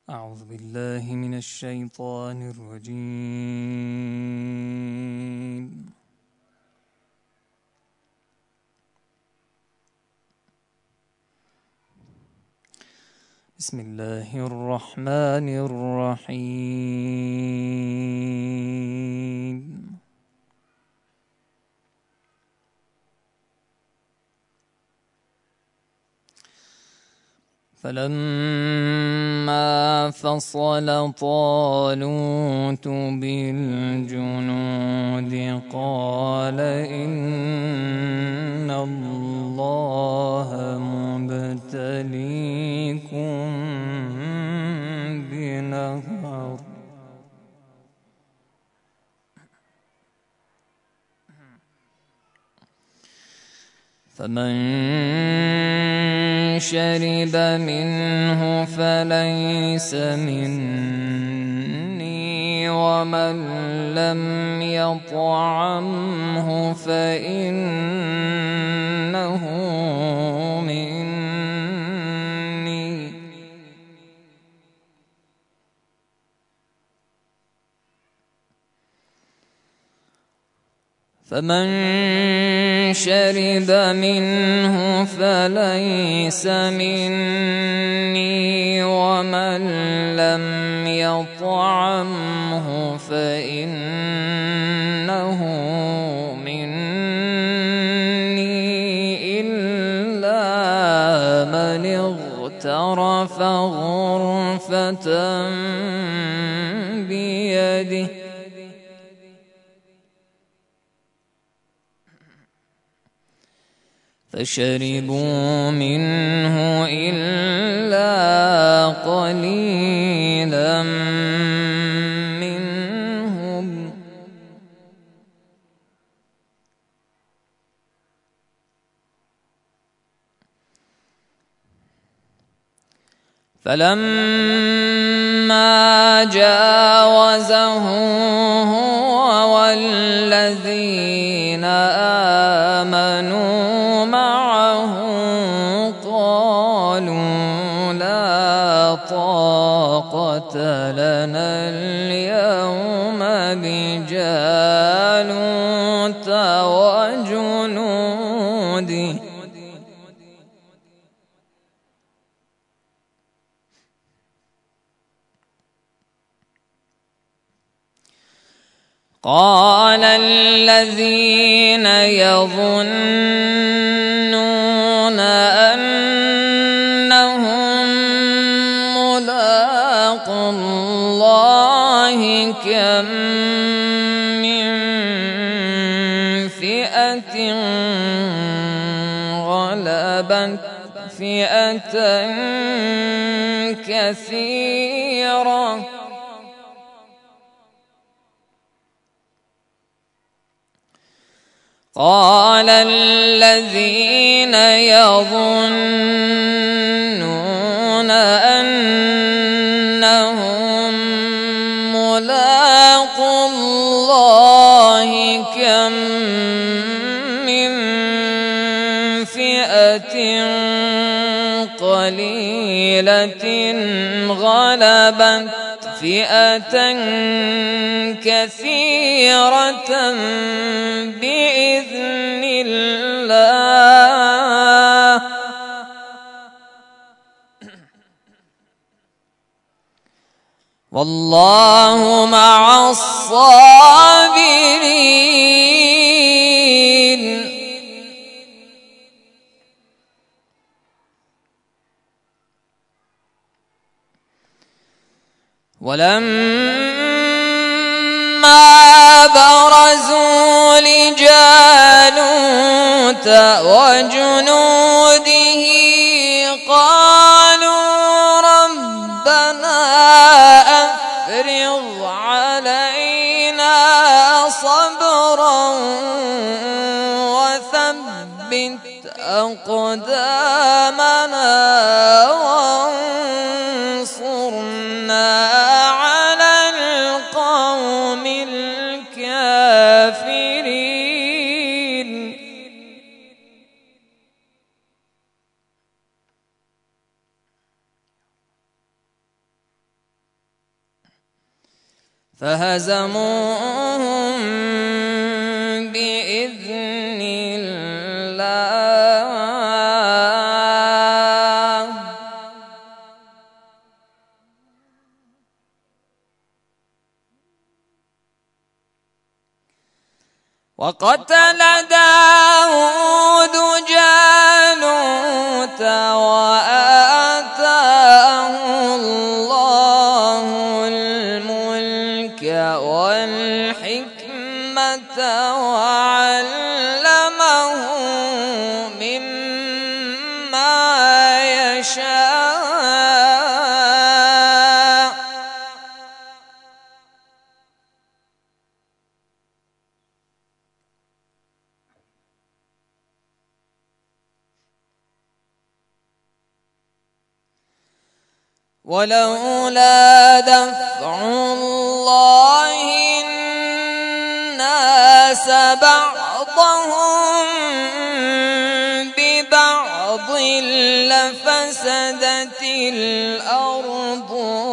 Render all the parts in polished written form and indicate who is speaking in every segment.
Speaker 1: أعوذ بالله من الشيطان الرجيم. بسم الله الرحمن الرحيم. فلما فصل طالوت بالجنود قال إن الله مبتليكم بنهر فمن شرب منه فليس مني ومن لم يطعمه فإنه مني فمن شرب منه فليس مني ومن لم يطعمه فإنه مني إلا من اغترف غرفة بيده فشربوا منه إلا قليلا منهم فلما جاوزه هو والذين آمنوا معه قالوا لا طاقة لنا اليوم بجالوت وجنوده قال الذين يظنون أنهم ملاقو الله كم من فئة غلبت فئة كثيرة قال الذين يظنون أنهم ملاقو الله كم من فئة قليلة غلبت فئة كثيرة بإذن الله والله مع الصابرين. ولما برزوا لجالوت وجنوده قالوا ربنا أفرغ علينا صبرا وثبت أقدامنا وانصرنا على القوم الكافرين. فهزموهم بإذن الله. وقتل داود جالوت وآتاه الله الملك والحكمة وعلمه مما يشاء. ولولا دفع الله الناس بعضهم ببعض لفسدت الأرض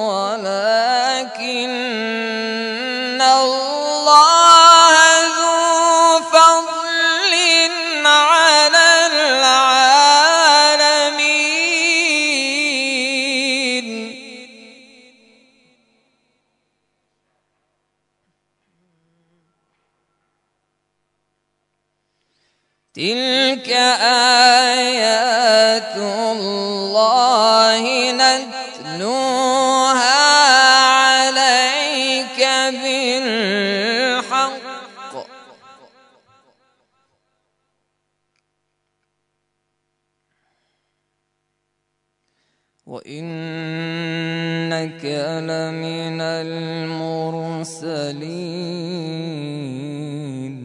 Speaker 1: ولكن الله ذو فضل على العالمين. تلك آيات الله نتلوها عليك بالحق وإنك لمن المرسلين.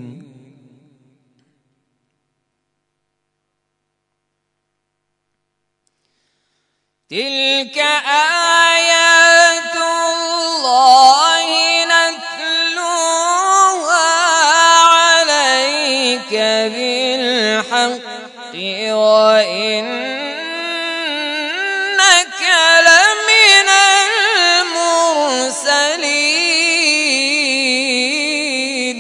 Speaker 1: تلك آيات الله نتلوها عليك بالحق وإنك لمن المرسلين.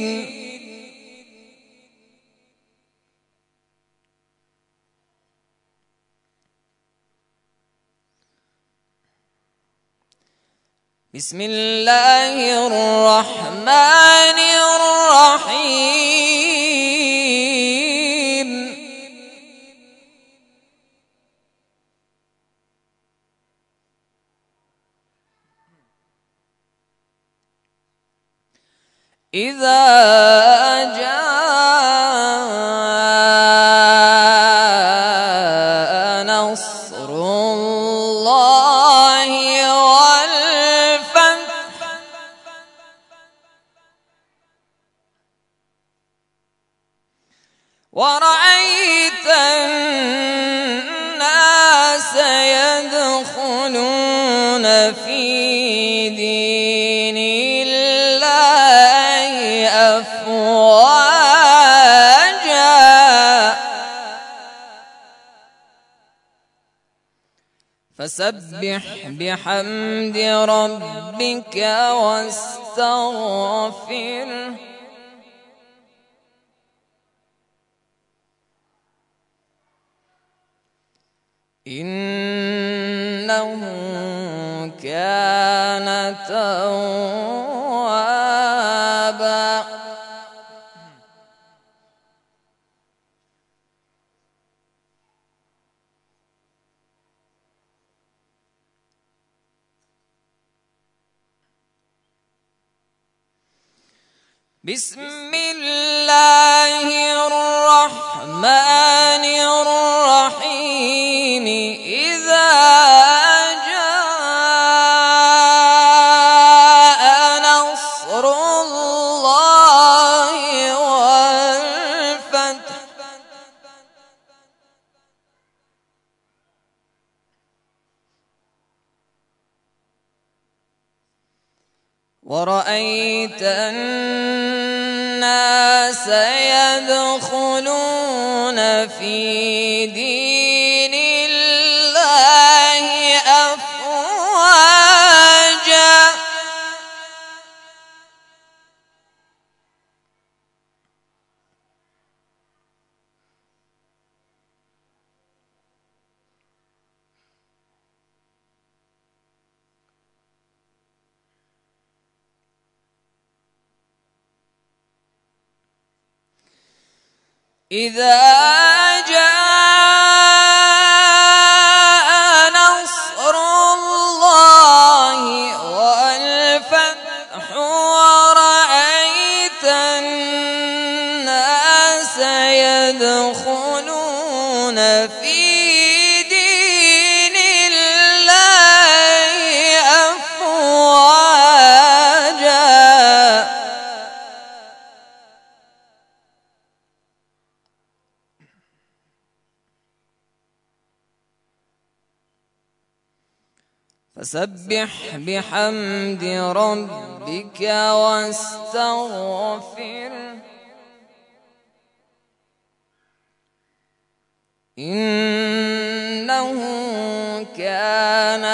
Speaker 1: بسم الله الرحمن الرحيم. إذا جاء نصر الله ورأيت الناس يدخلون في دين الله أفواجا فسبح بحمد ربك واستغفره إنه كان توابا. بسم الله الرحمن الرحيم. إذا جاء نصر الله والفتح ورأيت الناس يدخلون في دين الله أفواجا إذا جاء نصر الله والفتح ورأيت الناس يدخلون في دين الله أفواجا فسبح بحمد ربك واستغفره إنه كان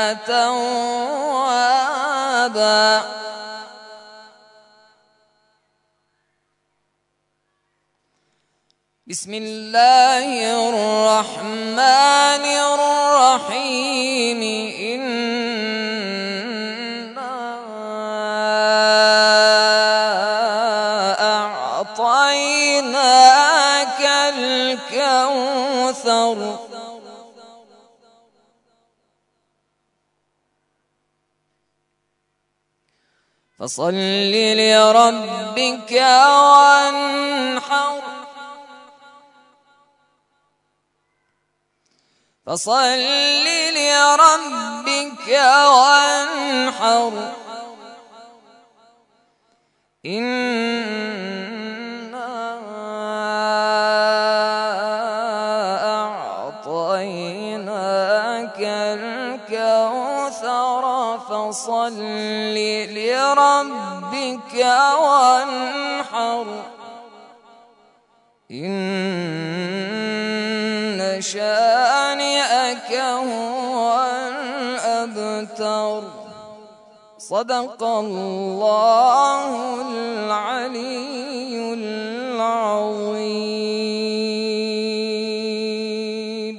Speaker 1: توابا بسم الله الرحمن الرحيم أعطيناك الكوثر فصل لربك وانحر فصل لربك وانحر أعطيناك الكوثر فصل لربك وانحر إن شانئك هو الأبتر صدق الله العلي العظيم.